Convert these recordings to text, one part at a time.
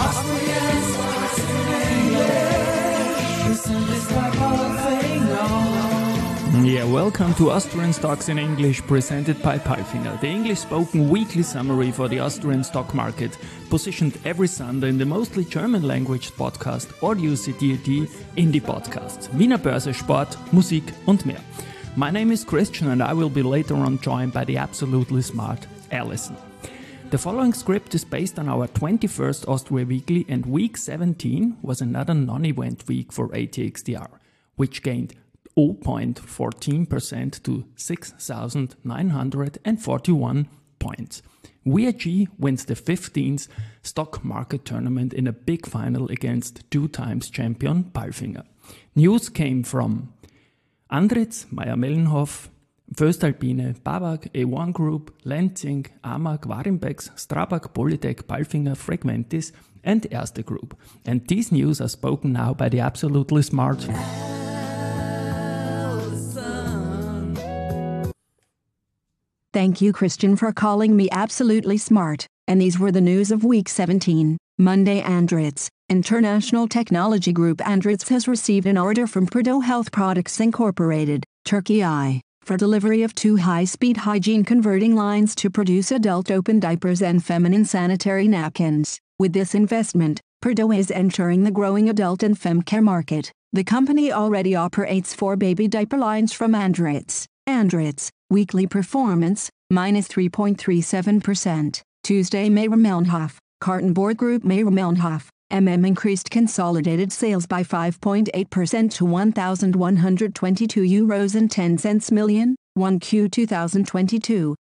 Yeah, welcome to Austrian Stocks in English, presented by Palfinger, the English-spoken weekly summary for the Austrian stock market, positioned every Sunday in the mostly German-language podcast Audio CD in die Podcasts Wiener Börse, Sport, Musik und mehr. My name is Christian and I will be later on joined by the absolutely smart Alison. The following script is based on our 21st Austria Weekly, and week 17 was another non-event week for ATXDR, which gained 0.14% to 6,941 points. VIG wins the 15th stock market tournament in a big final against two-times champion Palfinger. News came from Andritz, Mayr-Melnhof, voestalpine, BAWAG, A1 Group, Lenzing, AMAG, Warimpex, Strabag, Polytech, Palfinger, Fragmentis and Erste Group. And these news are spoken now by the absolutely smart Thank you, Christian, for calling me absolutely smart. And these were the news of week 17. Monday. Andritz International Technology Group. Andritz has received an order from Prido Health Products Incorporated, Turkey for delivery of 2 high-speed hygiene converting lines to produce adult open diapers and feminine sanitary napkins. With this investment, Prido is entering the growing adult and femcare market. The company already operates 4 baby diaper lines from Andritz. Andritz weekly performance, minus 3.37%. Tuesday. Mayr-Melnhof Cartonboard Group. Mayr-Melnhof increased consolidated sales by 5.8% to €1,122.10 million, 1Q 2022,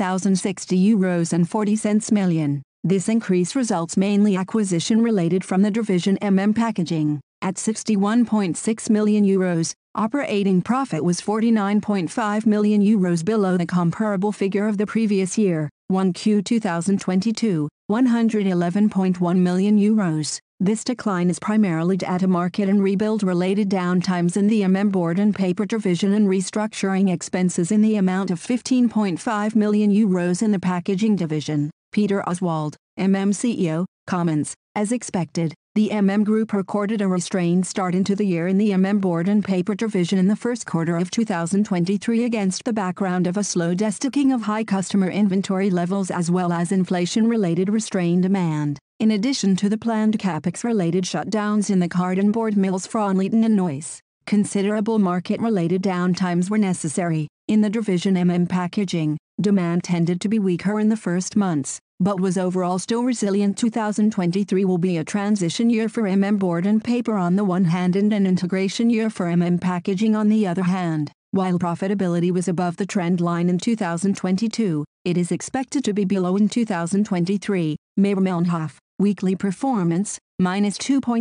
€1,060.40 million. This increase results mainly acquisition related from the division Packaging. At €61.6 million, operating profit was €49.5 million below the comparable figure of the previous year, 1Q 2022, €111.1 million. This decline is primarily due to market and rebuild-related downtimes in the board and paper division and restructuring expenses in the amount of €15.5 million in the packaging division. Peter Oswald, CEO, comments, as expected, the Group recorded a restrained start into the year in the board and paper division in the first quarter of 2023 against the background of a slow destocking of high customer inventory levels as well as inflation-related restrained demand. In addition to the planned capex-related shutdowns in the cartonboard mills Fraunleiten and Neuss, considerable market-related downtimes were necessary. In the division Packaging, demand tended to be weaker in the first months, but was overall still resilient. 2023 will be a transition year for board and paper on the one hand and an integration year for Packaging on the other hand. While profitability was above the trend line in 2022, it is expected to be below in 2023. Mayr-Melnhof weekly performance, minus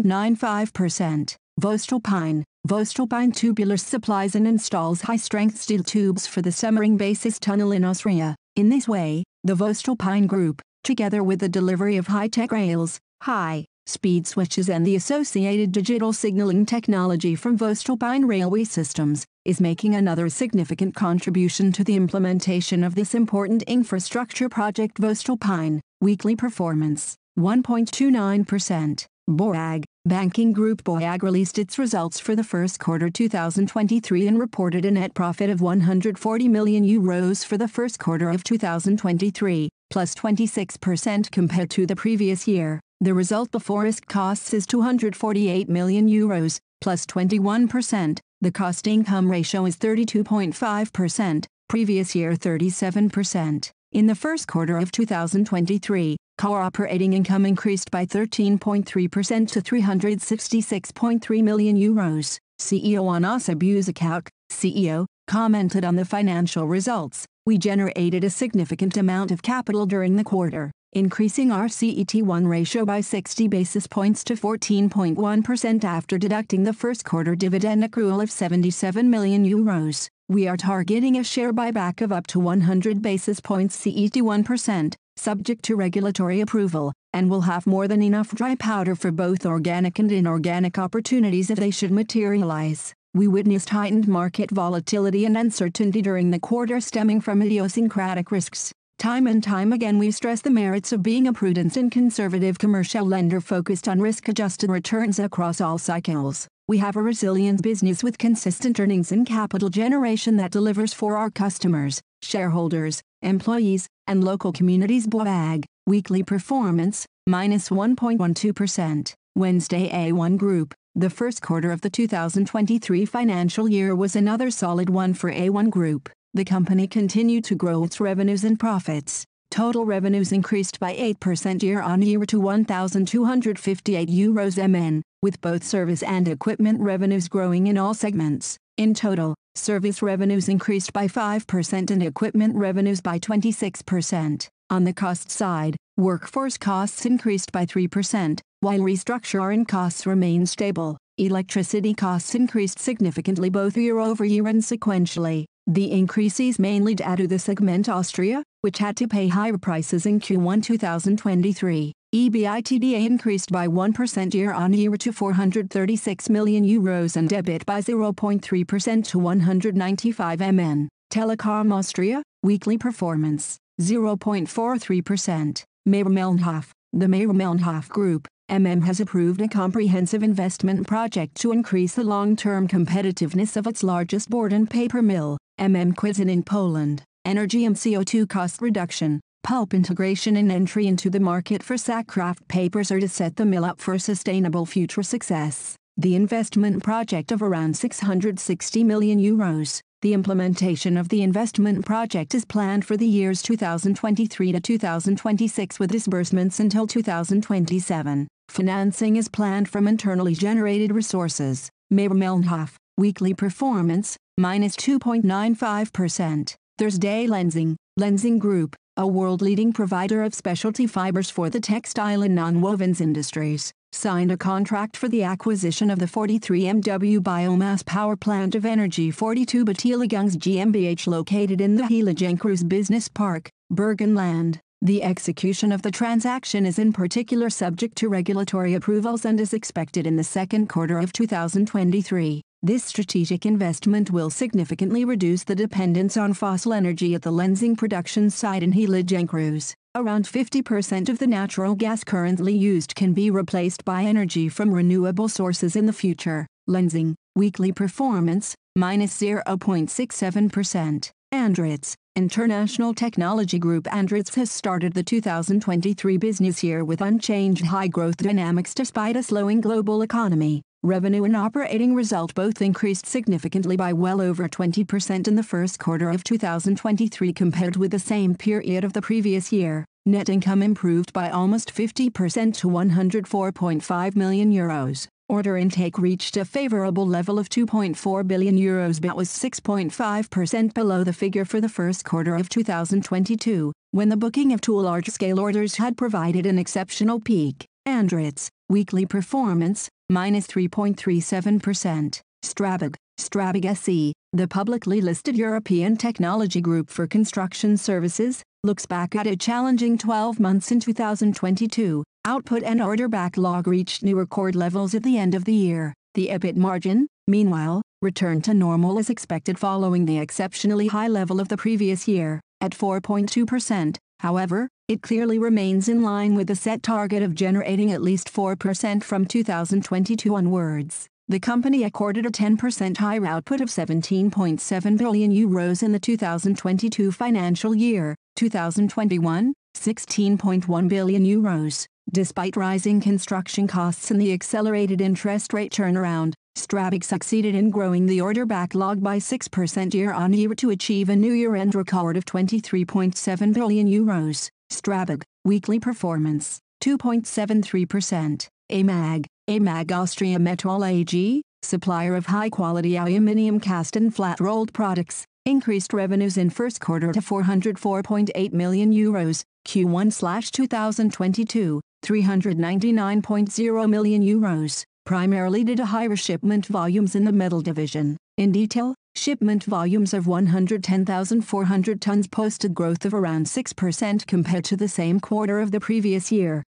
2.95%. voestalpine Tubular supplies and installs high-strength steel tubes for the Semmering Basis Tunnel in Austria. In this way, the voestalpine Group, together with the delivery of high-tech rails, high-speed switches and the associated digital signaling technology from voestalpine Railway Systems, is making another significant contribution to the implementation of this important infrastructure project. voestalpine weekly performance, 1.29%. BOAG Banking Group. BOAG released its results for the first quarter 2023 and reported a net profit of €140 million for the first quarter of 2023, plus 26% compared to the previous year. The result before risk costs is €248 million, plus 21%. The cost-income ratio is 32.5%, previous year 37%. In the first quarter of 2023, core operating income increased by 13.3% to €366.3 million. CEO Anas Abuzakak, CEO, commented on the financial results. We generated a significant amount of capital during the quarter, increasing our CET1 ratio by 60 basis points to 14.1% after deducting the first quarter dividend accrual of €77 million. We are targeting a share buyback of up to 100 basis points CET1%, subject to regulatory approval, and will have more than enough dry powder for both organic and inorganic opportunities if they should materialize. We witnessed heightened market volatility and uncertainty during the quarter stemming from idiosyncratic risks, Time and time again we stress the merits of being a prudent and conservative commercial lender focused on risk-adjusted returns across all cycles. We have a resilient business with consistent earnings and capital generation that delivers for our customers, shareholders, employees, and local communities. BOAG, weekly performance, minus 1.12%. Wednesday. A1 Group. The first quarter of the 2023 financial year was another solid one for A1 Group. The company continued to grow its revenues and profits. Total revenues increased by 8% year-on-year to €1,258 MN, with both service and equipment revenues growing in all segments. In total, service revenues increased by 5% and equipment revenues by 26%. On the cost side, workforce costs increased by 3%, while restructuring costs remained stable. Electricity costs increased significantly both year-over-year and sequentially. The increase is mainly due to the segment Austria, which had to pay higher prices in Q1 2023. EBITDA increased by 1% year-on-year to €436 million and EBIT by 0.3% to 195 MN. Telekom Austria, weekly performance, 0.43%. Mayr-Melnhof. The Mayr-Melnhof Group, has approved a comprehensive investment project to increase the long-term competitiveness of its largest board and paper mill, Kwidzyn in Poland. Energy and CO2 cost reduction, pulp integration and entry into the market for sack kraft papers are to set the mill up for sustainable future success. The investment project of around €660 million. The implementation of the investment project is planned for the years 2023 to 2026 with disbursements until 2027. Financing is planned from internally generated resources. Mayr-Melnhof, weekly performance, minus 2.95%. Thursday. Lenzing Group, a world-leading provider of specialty fibers for the textile and nonwovens industries, signed a contract for the acquisition of the 43 MW biomass power plant of Energy 42 Beteiligungs GmbH located in the Heiligenkreuz Business Park, Burgenland. The execution of the transaction is in particular subject to regulatory approvals and is expected in the second quarter of 2023. This strategic investment will significantly reduce the dependence on fossil energy at the Lenzing production site in Heiligenkreuz. Around 50% of the natural gas currently used can be replaced by energy from renewable sources in the future. Lenzing, weekly performance, minus 0.67%. Andritz, International Technology Group. Andritz has started the 2023 business year with unchanged high growth dynamics despite a slowing global economy. Revenue and operating result both increased significantly by well over 20% in the first quarter of 2023 compared with the same period of the previous year. Net income improved by almost 50% to €104.5 million. Order intake reached a favorable level of €2.4 billion but was 6.5% below the figure for the first quarter of 2022, when the booking of two large-scale orders had provided an exceptional peak. Andritz, weekly performance, minus 3.37%. Strabag SE, the publicly listed European technology group for construction services, looks back at a challenging 12 months in 2022. Output and order backlog reached new record levels at the end of the year. The EBIT margin, meanwhile, returned to normal as expected following the exceptionally high level of the previous year, at 4.2%. However, it clearly remains in line with the set target of generating at least 4% from 2022 onwards. The company accorded a 10% higher output of €17.7 billion in the 2022 financial year, 2021, €16.1 billion. Despite rising construction costs and the accelerated interest rate turnaround, Strabag succeeded in growing the order backlog by 6% year-on-year to achieve a new year-end record of €23.7 billion. Strabag, weekly performance, 2.73%. AMAG Austria Metall AG, supplier of high-quality aluminium cast and flat-rolled products, increased revenues in first quarter to €404.8 million, Q1/2022, €399.0 million, primarily due to higher shipment volumes in the metal division. In detail, shipment volumes of 110,400 tons posted growth of around 6% compared to the same quarter of the previous year,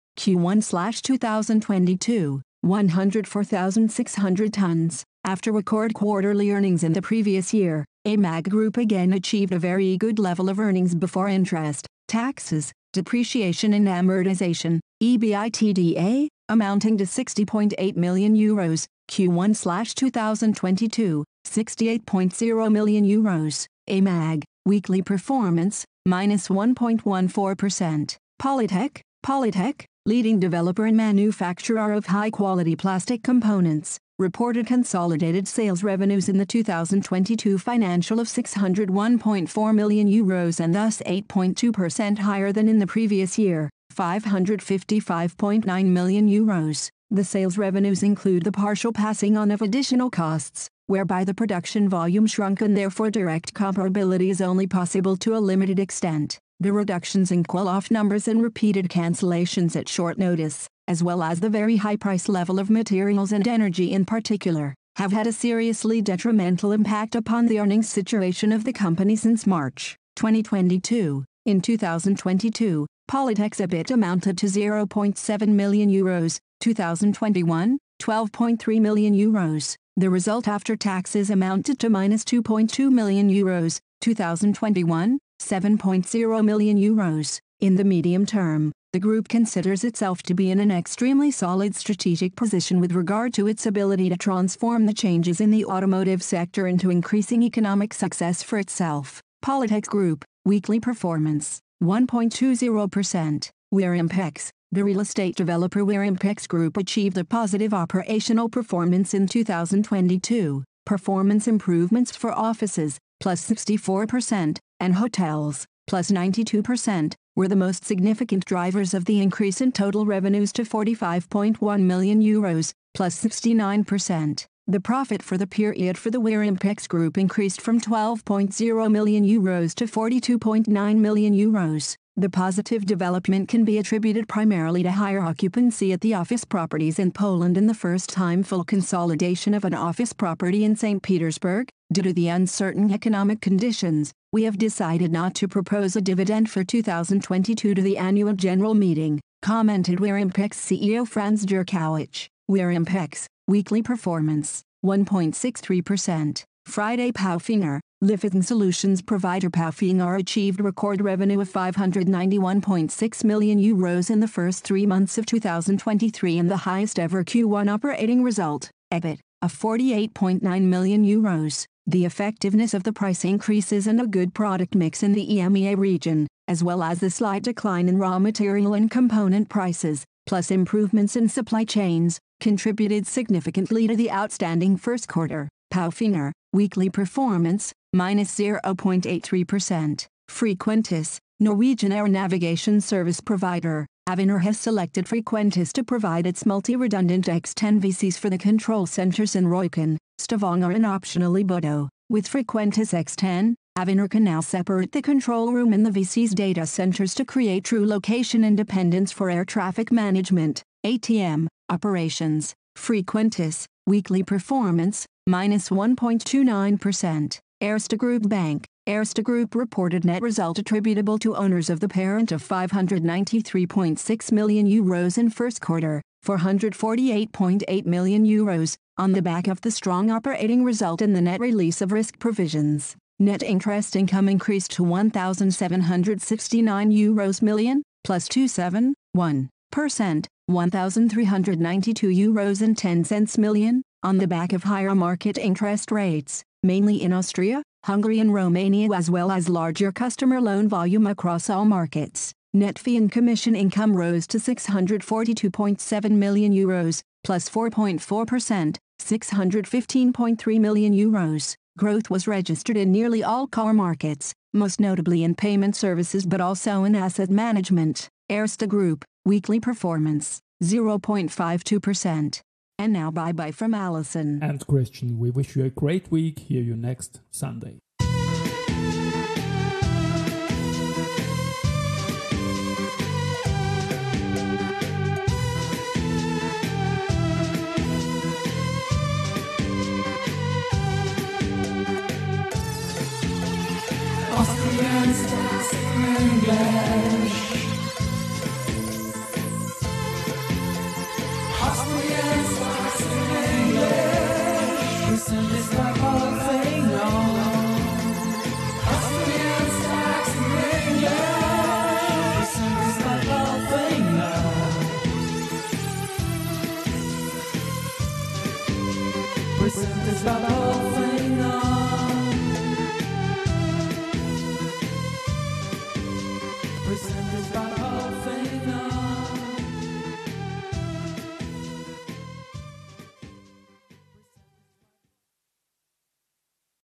Q1/2022, 104,600 tons. After record quarterly earnings in the previous year, AMAG Group again achieved a very good level of earnings before interest, Taxes, depreciation and amortization, EBITDA, amounting to 60.8 million euros, Q1/2022, 68.0 million euros. AMAG, weekly performance, -1.14%. Polytech, leading developer and manufacturer of high-quality plastic components, reported consolidated sales revenues in the 2022 financial of 601.4 million euros and thus 8.2% higher than in the previous year, 555.9 million euros. The sales revenues include the partial passing on of additional costs, whereby the production volume shrunk and therefore direct comparability is only possible to a limited extent. The reductions in call-off numbers and repeated cancellations at short notice, as well as the very high price level of materials and energy in particular, have had a seriously detrimental impact upon the earnings situation of the company since March 2022. In 2022, Polytech's EBIT amounted to 0.7 million euros, 2021, 12.3 million euros. The result after taxes amounted to -2.2 million euros, 2021, 7.0 million euros. In the medium term, the group considers itself to be in an extremely solid strategic position with regard to its ability to transform the changes in the automotive sector into increasing economic success for itself. Polytech Group, weekly performance, 1.20%. Wearimpex, the real estate developer Wearimpex Group achieved a positive operational performance in 2022. Performance improvements for offices, +64%, and hotels, +92%, were the most significant drivers of the increase in total revenues to 45.1 million euros, +69%. The profit for the period for the Wearimpex Group increased from 12.0 million euros to 42.9 million euros. The positive development can be attributed primarily to higher occupancy at the office properties in Poland and the first-time full consolidation of an office property in St. Petersburg. Due to the uncertain economic conditions, we have decided not to propose a dividend for 2022 to the annual general meeting, commented Wearimpex CEO Franz Jurkowicz. Wearimpex, weekly performance, 1.63%. Friday Palfinger, Lifting solutions provider Palfinger achieved record revenue of 591.6 million euros in the first 3 months of 2023 and the highest ever Q1 operating result, EBIT, of 48.9 million euros. The effectiveness of the price increases and a good product mix in the EMEA region, as well as the slight decline in raw material and component prices, plus improvements in supply chains, contributed significantly to the outstanding first quarter. Palfinger, weekly performance, -0.83%. Frequentis, Norwegian air navigation service provider, Avinor has selected Frequentis to provide its multi-redundant X10 VCs for the control centers in Røyken, Stavanger and optionally Bodo. With Frequentis X10, Avinor can now separate the control room and the VC's data centers to create true location independence for air traffic management, ATM, operations. Frequentis, weekly performance, -1.29%. Erste Group Bank, Erste Group reported net result attributable to owners of the parent of 593.6 million euros in first quarter, 448.8 million euros, on the back of the strong operating result and the net release of risk provisions. Net interest income increased to 1,769 euros million, +2.71%, 1,392 euros and 10 cents million, on the back of higher market interest rates, mainly in Austria, Hungary and Romania, as well as larger customer loan volume across all markets. Net fee and commission income rose to 642.7 million euros, +4.4%, 615.3 million euros. Growth was registered in nearly all core markets, most notably in payment services but also in asset management. Erste Group, weekly performance, 0.52%. And now bye-bye from Alison. And Christian, we wish you a great week. Hear you next Sunday. Austrian Stars English. Austrian Stars English. Presented by Palfinger. Presentes Bubble.